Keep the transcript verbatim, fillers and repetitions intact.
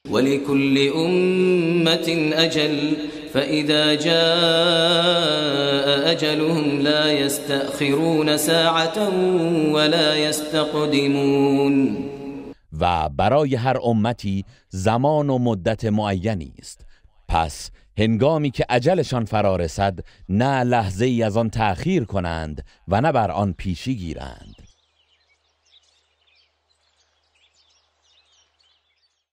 ولكل أمة أجل فإذا جاء أجلهم لا يستأخرون ساعة ولا يستقدمون. و برای هر امتی زمان و مدت معینی است، پس هنگامی که اجلشان فرا رسد نه لحظه ای از آن تأخیر کنند و نه بر آن پیشی گیرند.